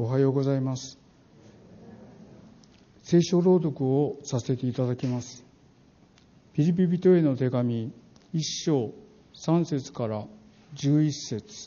おはようございます。聖書朗読をさせていただきます。ピリピ人への手紙1章3節から11節。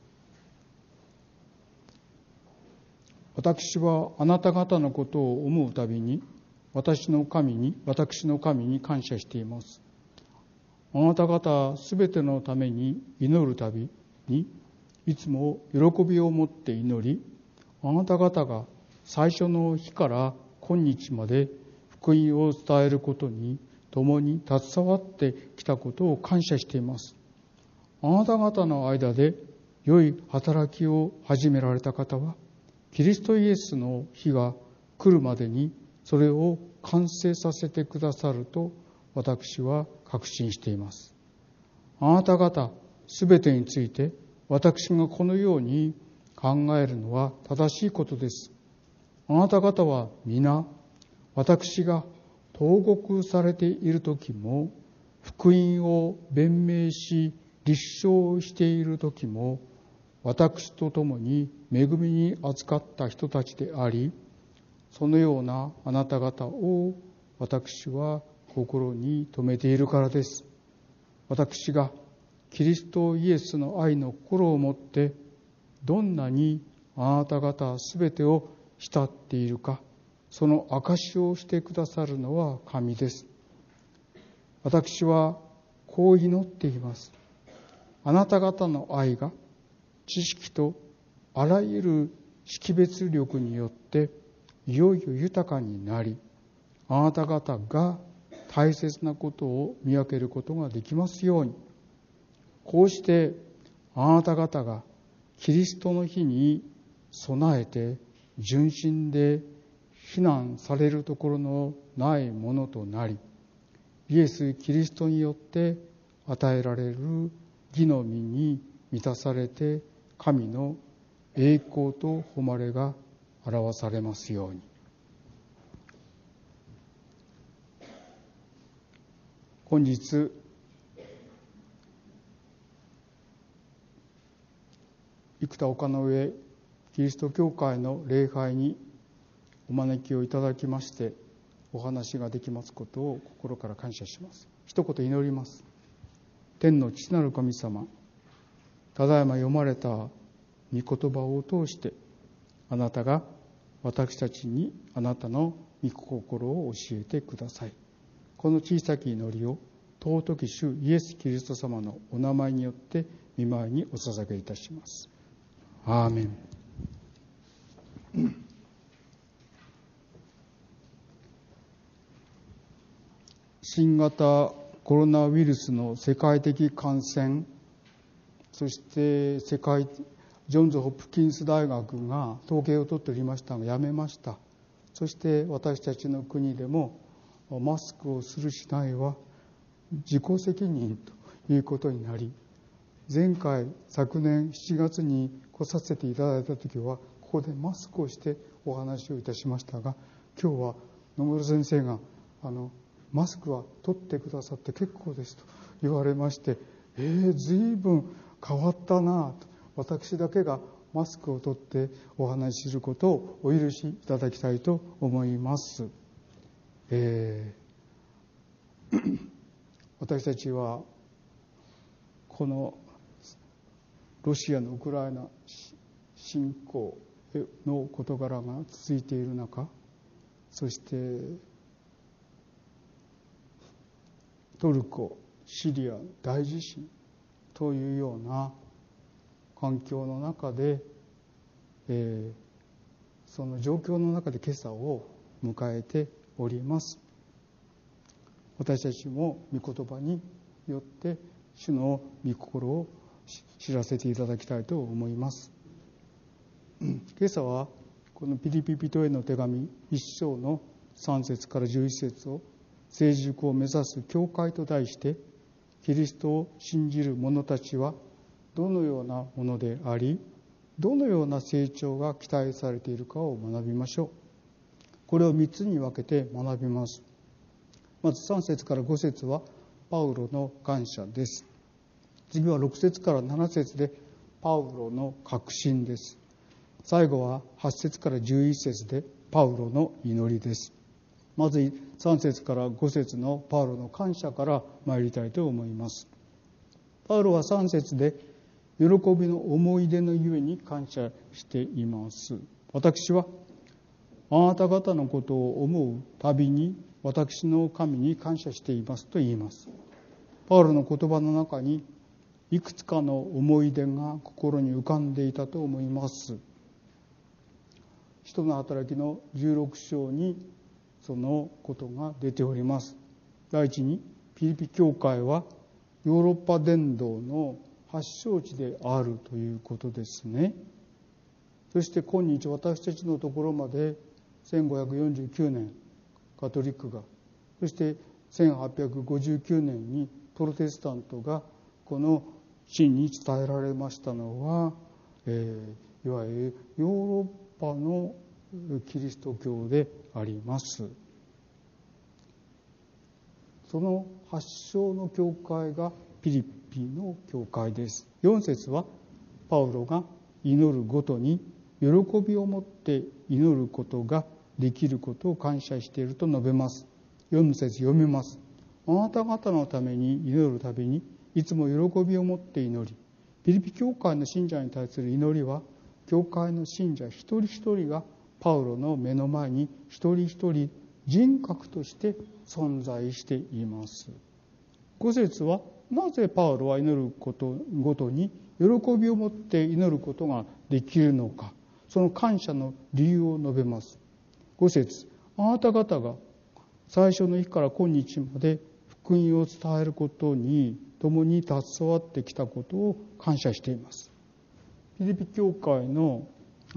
私はあなた方のことを思うたびに私の神に感謝しています。あなた方すべてのために祈るたびにいつも喜びを持って祈り、あなた方が最初の日から今日まで福音を伝えることに共に携わってきたことを感謝しています。あなた方の間で良い働きを始められた方は、キリストイエスの日が来るまでにそれを完成させてくださると私は確信しています。あなた方すべてについて私がこのように考えるのは正しいことです。あなた方は皆、私が投獄されている時も、福音を弁明し、立証している時も、私と共に恵みに扱った人たちであり、そのようなあなた方を私は心に留めているからです。私がキリストイエスの愛の心を持ってどんなにあなた方すべてを慕っているか、その証をしてくださるのは神です。私はこう祈っています。あなた方の愛が知識とあらゆる識別力によっていよいよ豊かになり、あなた方が大切なことを見分けることができますように。こうしてあなた方がキリストの日に備えて純真で非難されるところのないものとなり、イエス・キリストによって与えられる義の実に満たされて、神の栄光と誉れが表されますように。本日生田丘の上キリスト教会の礼拝にお招きをいただきまして、お話ができますことを心から感謝します。一言祈ります。天の父なる神様、ただいま読まれた御言葉を通して、あなたが私たちにあなたの御心を教えてください。この小さき祈りを尊き主イエス・キリスト様のお名前によって御前にお捧げいたします。アーメン。新型コロナウイルスの世界的感染、そしてジョンズ・ホプキンス大学が統計を取っておりましたがやめました。そして私たちの国でもマスクをするしないは自己責任ということになり、昨年7月に来させていただいた時はここでマスクをしてお話をいたしましたが、今日は野村先生がマスクは取ってくださって結構ですと言われまして、随分変わったなと、私だけがマスクを取ってお話しすることをお許しいただきたいと思います。私たちはこのロシアのウクライナ侵攻の事柄が続いている中、そしてトルコ、シリア大地震というような環境の中で、その状況の中で今朝を迎えております。私たちも御言葉によって主の御心を知らせていただきたいと思います。今朝はこのピリピ人への手紙1章の3節から11節を成熟を目指す教会と題して、キリストを信じる者たちはどのようなものであり、どのような成長が期待されているかを学びましょう。これを3つに分けて学びます。まず3節から5節はパウロの感謝です。次は6節から7節でパウロの確信です。 最後は8節から11節でパウロの祈りです。まず3節から5節のパウロの感謝から参りたいと思います。パウロは3節で喜びの思い出のゆえに感謝しています。私はあなた方のことを思うたびに私の神に感謝していますと言います。パウロの言葉の中にいくつかの思い出が心に浮かんでいたと思います。使徒の働きの16章にそのことが出ております。第一にピリピ教会はヨーロッパ伝道の発祥地であるということですね。そして今日私たちのところまで1549年カトリックが、そして1859年にプロテスタントがこの真に伝えられましたのは、いわゆるヨーロッパのキリスト教であります。その発祥の教会がピリピの教会です。4節はパウロが祈るごとに喜びを持って祈ることができることを感謝していると述べます。4節読みます。あなた方のために祈るたびにいつも喜びを持って祈り、ピリピ教会の信者に対する祈りは教会の信者一人一人がパウロの目の前に一人一人人格として存在しています。5節はなぜパウロは祈ることごとに喜びを持って祈ることができるのか、その感謝の理由を述べます。5節、あなた方が最初の日から今日まで福音を伝えることに共に携わってきたことを感謝しています。ピリピ教会の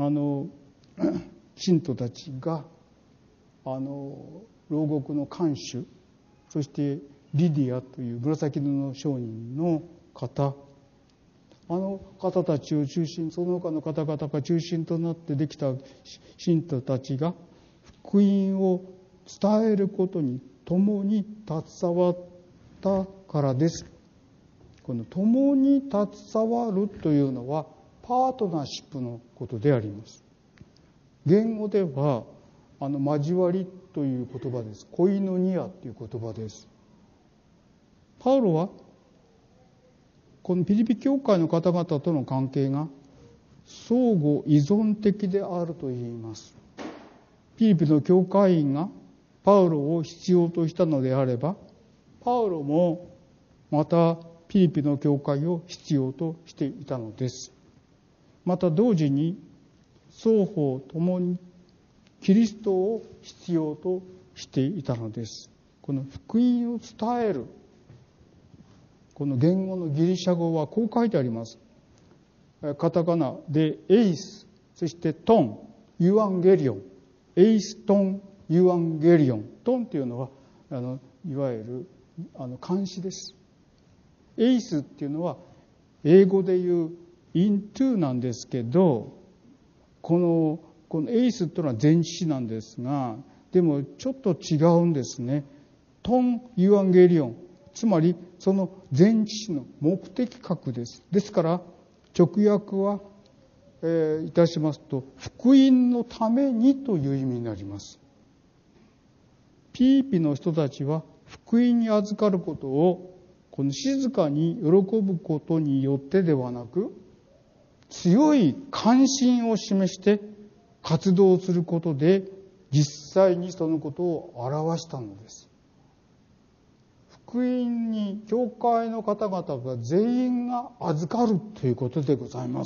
信徒たちが牢獄の看守、そしてリディアという紫布の商人の方、方たちを中心、その他の方々が中心となってできた信徒たちが福音を伝えることに共に携わったからです。この共に携わるというのはパートナーシップのことであります。言語では交わりという言葉です。コイノニアという言葉です。パウロはこのピリピ教会の方々との関係が相互依存的であると言います。ピリピの教会員がパウロを必要としたのであれば、パウロもまたピリピの教会を必要としていたのです。また同時に双方ともにキリストを必要としていたのです。この福音を伝える、この言語のギリシャ語はこう書いてあります。カタカナでエイス、そしてトン、ユアンゲリオン、エイストン、ユアンゲリオン。トンというのはいわゆる漢詩です。エイスっていうのは英語で言う into なんですけど、このエイスっていうのは前置詞なんですが、でもちょっと違うんですね。トン・ユアンゲリオン、つまりその前置詞の目的格です。ですから直訳は、いたしますと福音のためにという意味になります。ピーピの人たちは福音に預かることをこの静かに喜ぶことによってではなく、強い関心を示して活動することで実際にそのことを表したのです。福音に教会の方々が全員が預かるということでございます。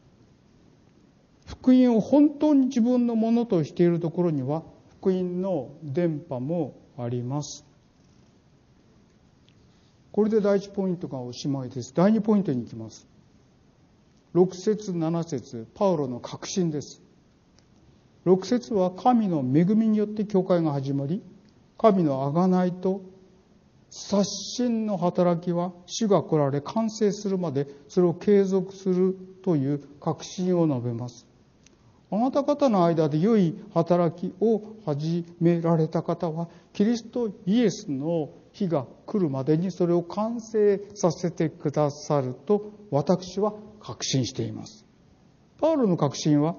福音を本当に自分のものとしているところには福音の伝播もあります。これで第一ポイントがおしまいです。第二ポイントに行きます。6節7節パウロの確信です。6節は神の恵みによって教会が始まり、神の贖いと刷新の働きは主が来られ完成するまでそれを継続するという確信を述べます。あなた方の間で良い働きを始められた方はキリストイエスの日が来るまでにそれを完成させてくださると私は確信しています。パウロの確信は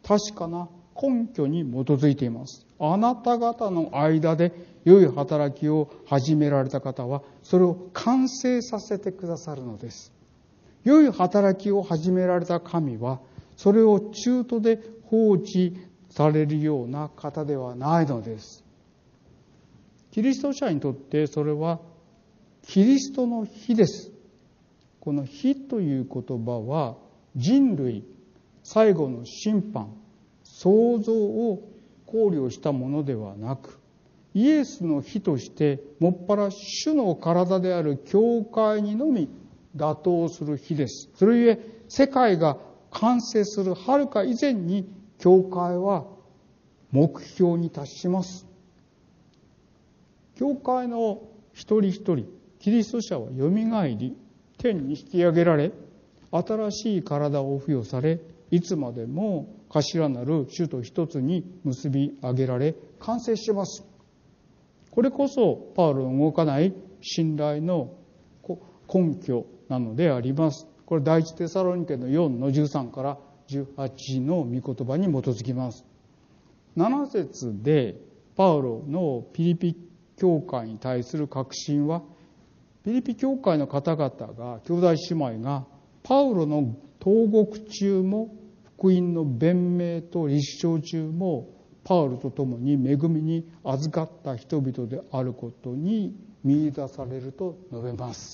確かな根拠に基づいています。あなた方の間で良い働きを始められた方は、それを完成させてくださるのです。良い働きを始められた神は、それを中途で放置されるような方ではないのです。キリスト者にとってそれはキリストの日です。この日という言葉は、人類最後の審判、創造を考慮したものではなく、イエスの日としてもっぱら主の体である教会にのみ妥当する日です。それゆえ世界が完成するはるか以前に教会は目標に達します。教会の一人一人、キリスト者はよみがえり、天に引き上げられ、新しい体を付与され、いつまでも頭なる主と一つに結び上げられ、完成します。これこそパウロの動かない信頼の根拠なのであります。これ第一テサロニケの4の13から18の御言葉に基づきます。7節でパウロのピリピ教会に対する確信は、ピリピ教会の方々が、兄弟姉妹がパウロの投獄中も福音の弁明と立証中もパウロと共に恵みに預かった人々であることに見出されると述べます。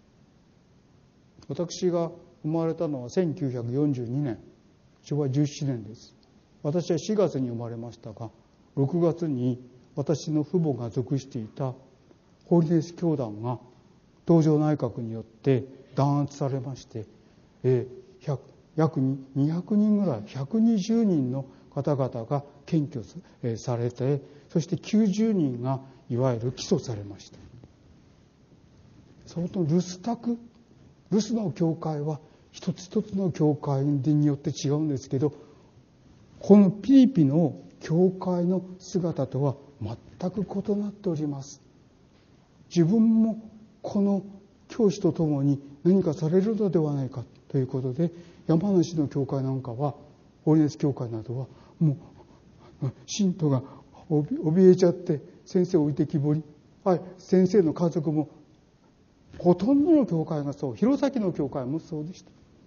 私が生まれたのは1942年、昭和17年です。私は4月に生まれましたが、6月に私の父母が属していたホリネス教団が東条内閣によって弾圧されまして、約200人ぐらい、120人の方々が検挙されて、そして90人がいわゆる起訴されました。相当ルスの教会は一つ一つの教会によって違うんですけど、このピリピの教会の姿とは全く異なっております。自分もこの教師とともに何かされるのではないかということで、山梨の教会なんかは、ホリネス教会などはもう信徒が怯えちゃって先生を置いてきぼり、先生の家族もほとんどの教会がそう、弘前の教会もそうでした。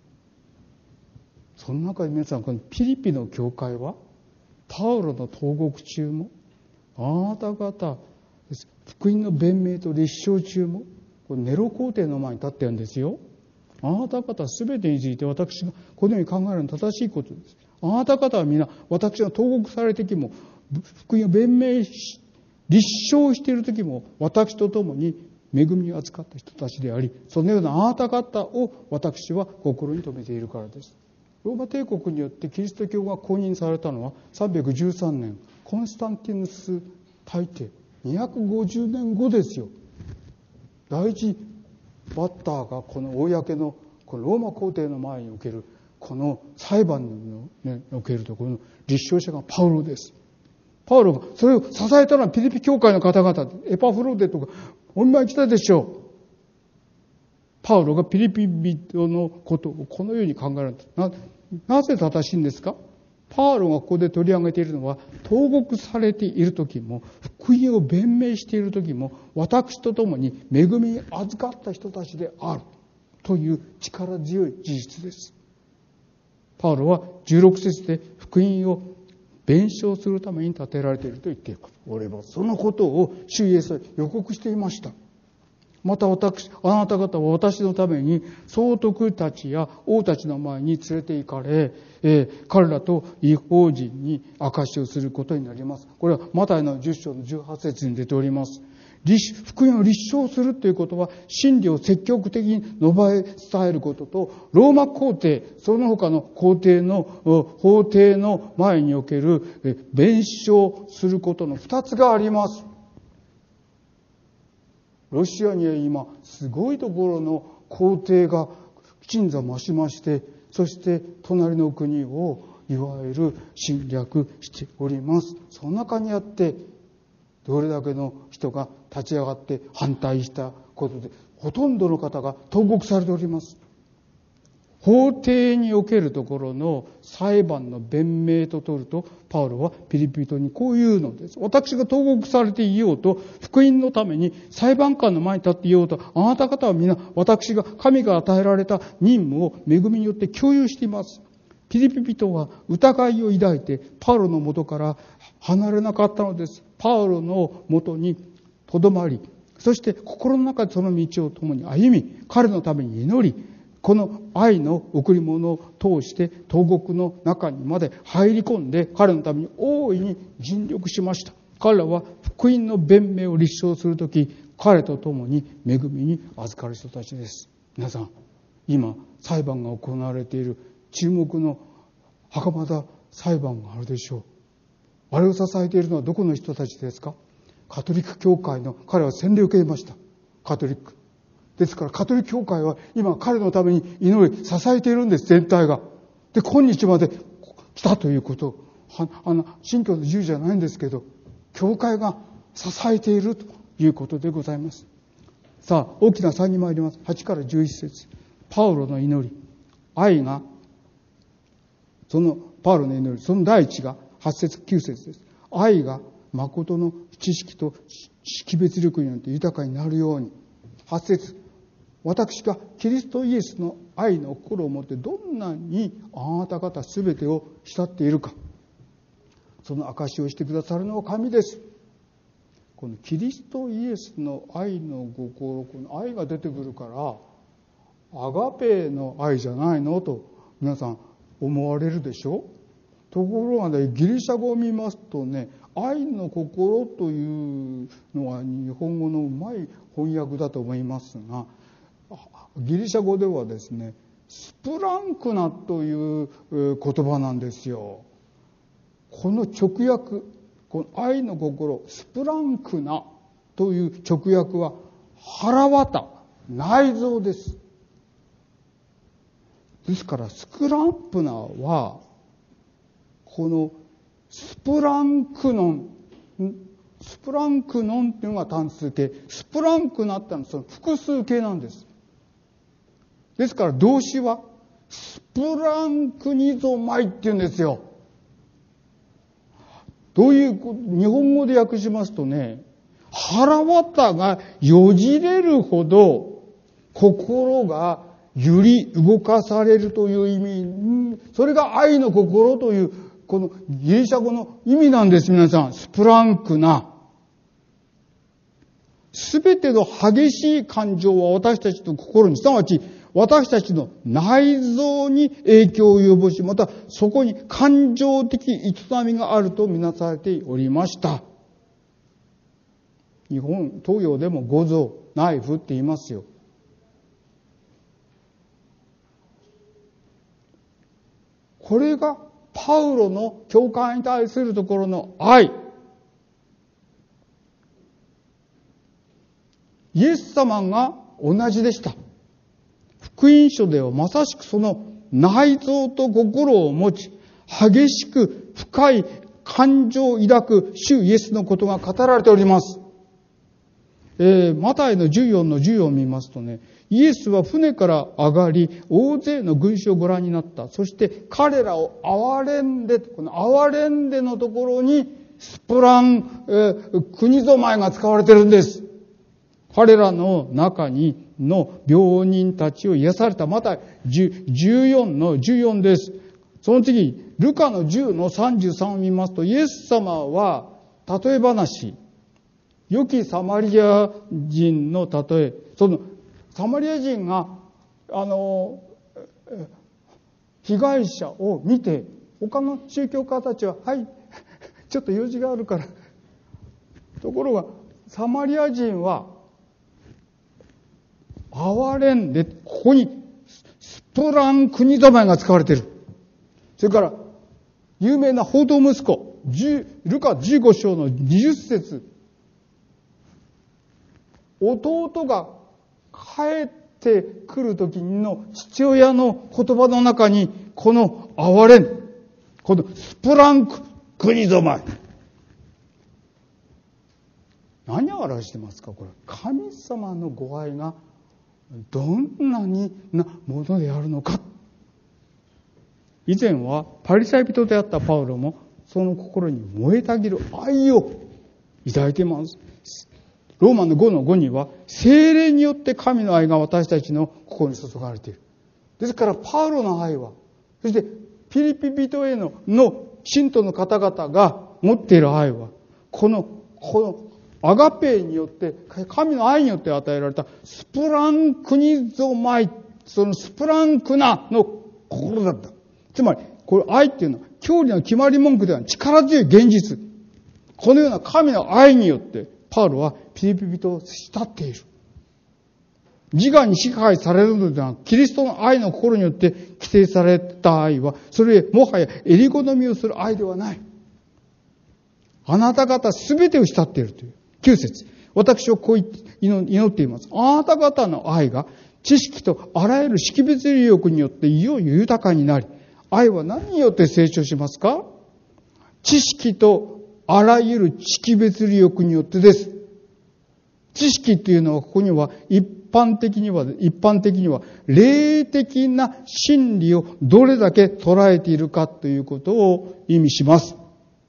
その中で皆さん、このピリピの教会はパウロの投獄中も、あなた方福音の弁明と立証中も、ネロ皇帝の前に立ってるんですよ。あなた方すべてについて私がこのように考えるのは正しいことです。あなた方は皆、私が投獄された時も、福音を弁明し立証している時も、私と共に恵みに預かった人たちであり、そのようなあなた方を私は心に留めているからです。ローマ帝国によってキリスト教が公認されたのは313年、コンスタンティヌス大帝、250年後ですよ。第一バッターがこの公のこのローマ皇帝の前におけるこの裁判におけるところの立証者がパウロです。パウロがそれを支えたのはピリピ教会の方々、エパフロデとかお見舞い来たでしょう。パウロがピリピ人のことをこのように考えるんです。なぜ正しいんですか？パウロがここで取り上げているのは、投獄されている時も福音を弁明している時も、私と共に恵みに預かった人たちであるという力強い事実です。パウロは16節で福音を弁証するために立てられていると言っている。俺はそのことを主イエスは予告していました。またあなた方は私のために総督たちや王たちの前に連れて行かれ、彼らと異邦人に証しをすることになります。これはマタイの10章の18節に出ております。福音を立証するということは、真理を積極的に述べ伝えることと、ローマ皇帝、その他の皇帝の法廷の前における弁証することの二つがあります。ロシアには今すごいところの皇帝が鎮座増しまして、そして隣の国をいわゆる侵略しております。その中にあってどれだけの人が立ち上がって反対したことで、ほとんどの方が投獄されております。 法廷におけるところの裁判の弁明と取ると、パウロはピリピ人にこう言うのです。私が投獄されていようと、福音のために裁判官の前に立っていようと、あなた方は皆私が神が与えられた任務を恵みによって共有しています。ピリピ人は疑いを抱いてパウロの元から離れなかったのです。パウロの元にとどまり、そして心の中でその道を共に歩み、彼のために祈り、この愛の贈り物を通して投獄の中にまで入り込んで、彼のために大いに尽力しました。彼らは福音の弁明を立証するとき、彼と共に恵みに預かる人たちです。皆さん、今裁判が行われている注目の袴田裁判があるでしょう。あれを支えているのはどこの人たちですか？カトリック教会の、彼は洗礼を受けました。カトリックですから、カトリック教会は今彼のために祈り支えているんです、全体が。で、今日まで来たということ、信教の自由じゃないんですけど、教会が支えているということでございます。さあ、大きな差に参ります。8から11節。パウロの祈り、愛が、そのパウロの祈り、その第一が8節9節です。愛が誠の知識と識別力によって豊かになるように。8節、私がキリストイエスの愛の心を持ってどんなにあなた方すべてを慕っているか、その証しをしてくださるのは神です。このキリストイエスの愛の心、この愛が出てくるから、アガペの愛じゃないのと皆さん思われるでしょ。ところがね、ギリシャ語を見ますとね、愛の心というのは日本語のうまい翻訳だと思いますが、ギリシャ語ではですね、スプランクナという言葉なんですよ。この直訳、この愛の心、スプランクナという直訳は腹渡、内臓です。ですからスクランプナはこのスプランクノンっていうのが単数形、スプランクナってのはその複数形なんです。ですから動詞はスプランクニゾマイっていうんですよ。どういう日本語で訳しますとね、腹渡がよじれるほど心が揺り動かされるという意味、それが愛の心というこのギリシャ語の意味なんです。皆さん、スプランクナ。すべての激しい感情は私たちの心に、すなわち私たちの内臓に影響を及ぼし、またそこに感情的営みがあるとみなされておりました。日本、東洋でも五臓、内腑って言いますよ。これがパウロの教会に対するところの愛。イエス様が同じでした。福音書ではまさしくその内臓と心を持ち、激しく深い感情を抱く主イエスのことが語られております。マタイの14の14を見ますとね、イエスは船から上がり、大勢の群衆をご覧になった。そして彼らを憐れんで、この憐れんでのところにスプラン、国ぞまいが使われてるんです。彼らの中にの病人たちを癒された。マタイ14の14です。その次、ルカの10の33を見ますと、イエス様は例え話、良きサマリア人の例え、そのサマリア人が被害者を見て、他の宗教家たちは、はい、ちょっと用事があるから。ところがサマリア人は憐れんで、ここにスプラン国ざまいが使われている。それから有名な報道息子、ルカ15章の20節、弟が帰ってくる時の父親の言葉の中に、この憐れん、このスプラン国ぞまい、何を表してますか？これ神様のご愛がどんなになものであるのか以前はパリサイ人であったパウロもその心に燃えたぎる愛を抱いています。ローマの 5:5 には聖霊によって神の愛が私たちの心に注がれている。ですからパウロの愛は、そしてピリピ人への信徒の方々が持っている愛は、このアガペによって、神の愛によって与えられたスプランクニゾマイ、そのスプランクナの心だった。つまり、これ愛っていうのは、教理の決まり文句では力強い現実。このような神の愛によって、パウロはピリピ人を慕っている。自我に支配されるのではなく、キリストの愛の心によって規定された愛は、それもはや襟好みをする愛ではない。あなた方すべてを慕っているという。9節。私はこう祈っています。あなた方の愛が知識とあらゆる識別力によっていよいよ豊かになり、愛は何によって成長しますか？知識とあらゆる識別力によってです。知識っていうのはここには一般的には霊的な真理をどれだけ捉えているかということを意味します。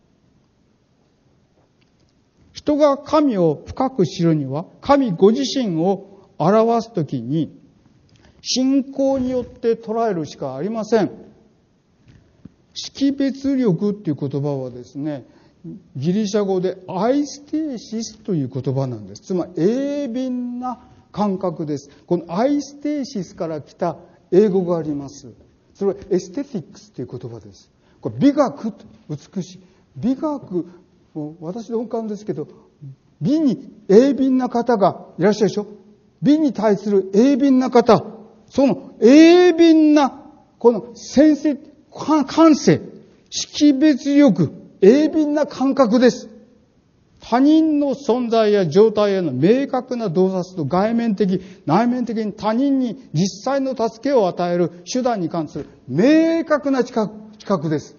人が神を深く知るには、神ご自身を表すときに、信仰によって捉えるしかありません。識別力っていう言葉はですね、ギリシャ語でアイステーシスという言葉なんです。つまり鋭敏な感覚です。このアイステーシスから来た英語があります。それはエステティックスという言葉です。これ美学、美しい。美学、私の本感ですけど、美に鋭敏な方がいらっしゃるでしょ。美に対する鋭敏な方、その鋭敏なこの感性、識別力、鋭敏な感覚です。他人の存在や状態への明確な洞察と外面的、内面的に他人に実際の助けを与える手段に関する明確な知覚です。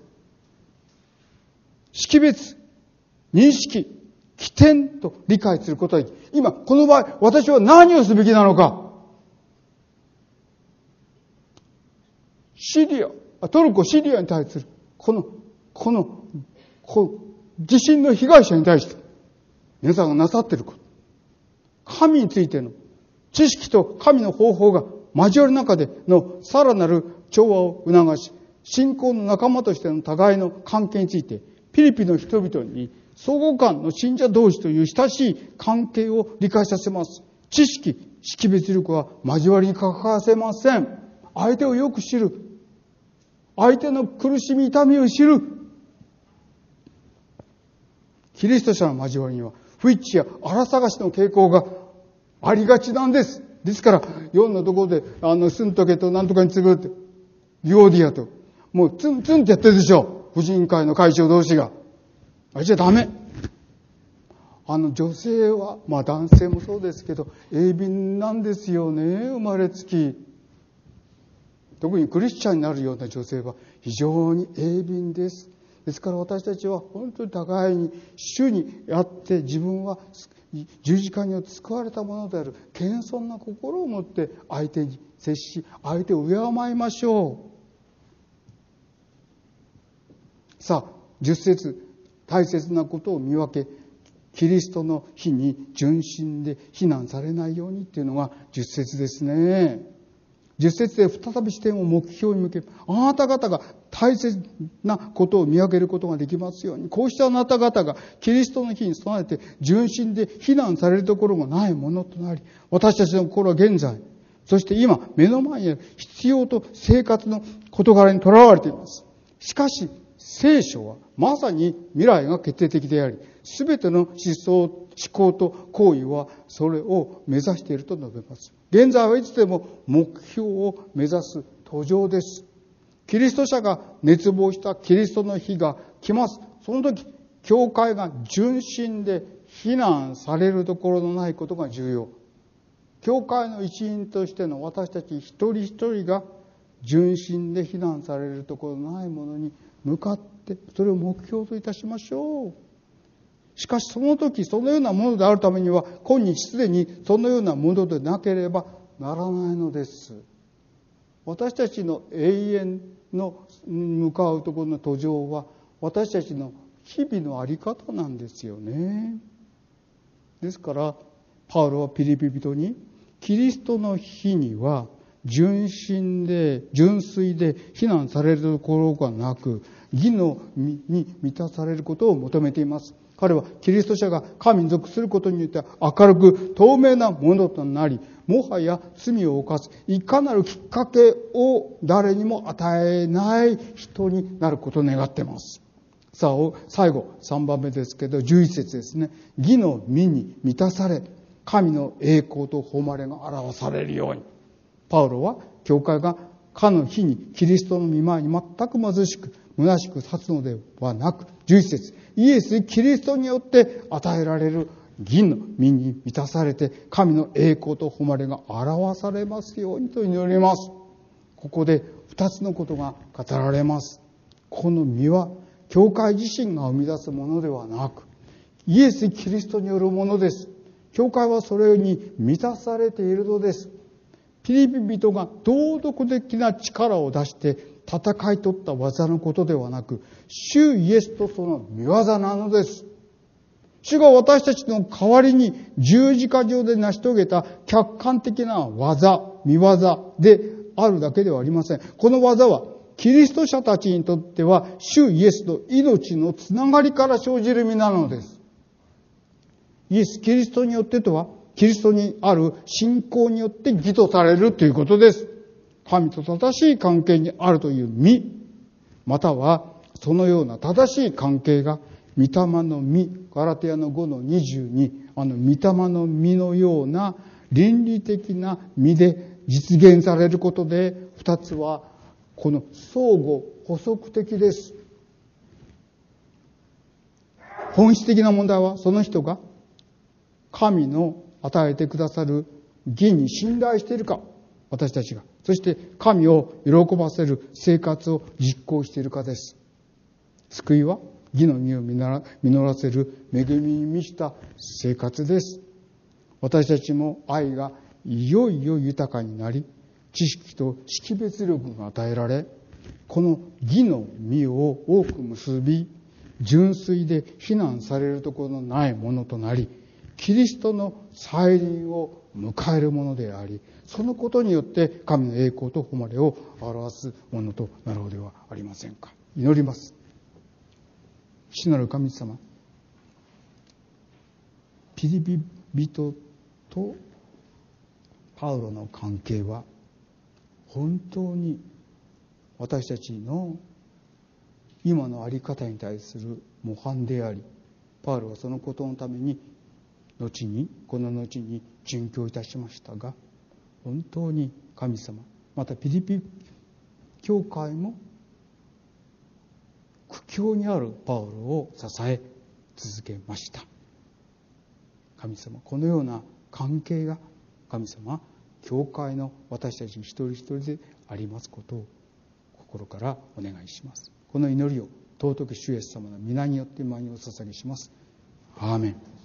識別、認識、起点と理解することができる。今、この場合、私は何をすべきなのか。トルコ、シリアに対する、この地震の被害者に対して、皆さんがなさっていること。神についての知識と神の方法が交わる中でのさらなる調和を促し、信仰の仲間としての互いの関係について、ピリピの人々に相互間の信者同士という親しい関係を理解させます。知識、識別力は交わりに欠かせません。相手をよく知る。相手の苦しみ、痛みを知る。キリスト者の交わりには、不一致や荒探しの傾向がありがちなんです。ですから、4のところで、スントケとなんとかに次ぐって、リオディアと、もうツンツンってやってるでしょ。婦人会の会長同士が。あれじゃダメ。女性は、男性もそうですけど、鋭敏なんですよね、生まれつき。特にクリスチャンになるような女性は非常に鋭敏です。ですから私たちは本当に互いに主にあって自分は十字架によって救われたものである謙遜な心を持って相手に接し、相手を敬いましょう。さあ、10節、大切なことを見分け、キリストの日に純真で非難されないようにっていうのが10節ですね。10節で再び視点を目標に向け、あなた方が大切なことを見分けることができますように、こうしたあなた方がキリストの日に備えて純真で非難されるところがないものとなり、私たちの心は現在、そして今目の前にある必要と生活の事柄にとらわれています。しかし聖書はまさに未来が決定的であり、すべての思想、思考と行為はそれを目指していると述べます。現在はいつでも目標を目指す途上です。キリスト者が熱望したキリストの日が来ます。その時、教会が純真で非難されるところのないことが重要。教会の一員としての私たち一人一人が純真で非難されるところのないものに向かってそれを目標といたしましょう。しかしその時そのようなものであるためには今日すでにそのようなものでなければならないのです。私たちの永遠の向かうところの途上は私たちの日々の在り方なんですよね。ですからパウロはピリピ人に、キリストの日には純粋で非難されるところがなく、義に満たされることを求めています。彼はキリスト者が神に属することによって明るく透明なものとなり、もはや罪を犯すいかなるきっかけを誰にも与えない人になることを願っています。さあ最後3番目ですけど、11節ですね。義の実に満たされ、神の栄光と誉れが表されるように。パウロは教会がかの日にキリストの御前に全く貧しく虚しく立つのではなく、11節、イエス・キリストによって与えられる義の実に満たされて、神の栄光と誉れが表されますようにと祈ります。ここで2つのことが語られます。この実は教会自身が生み出すものではなく、イエス・キリストによるものです。教会はそれに満たされているのです。ピリピ人が道徳的な力を出して戦い取った技のことではなく、主イエスとその御業なのです。主が私たちの代わりに十字架上で成し遂げた客観的な技、御業であるだけではありません。この技はキリスト者たちにとっては主イエスと命のつながりから生じる身なのです。イエス・キリストによってとは、キリストにある信仰によって義とされるということです。神と正しい関係にあるという実、またはそのような正しい関係が御霊の実、ガラテヤの5の22、御霊の実のような倫理的な実で実現されることで、二つはこの相互補足的です。本質的な問題は、その人が神の与えてくださる義に信頼しているか、私たちが。そして神を喜ばせる生活を実行しているかです。救いは義の実を実らせる恵みに満ちた生活です。私たちも愛がいよいよ豊かになり、知識と識別力が与えられ、この義の実を多く結び、純粋で非難されるところのないものとなり、キリストの再臨を迎えるものであり、そのことによって神の栄光と誉れを表すものとなろうではありませんか。祈ります。主なる神様、ピリピ人とパウロの関係は本当に私たちの今の在り方に対する模範であり、パウロはそのことのためにこの後に殉教いたしましたが、本当に神様、またピリピ教会も苦境にあるパウロを支え続けました。神様、このような関係が神様、教会の私たち一人一人でありますことを心からお願いします。この祈りを尊き主イエス様の皆によって前にお捧げします。アーメン。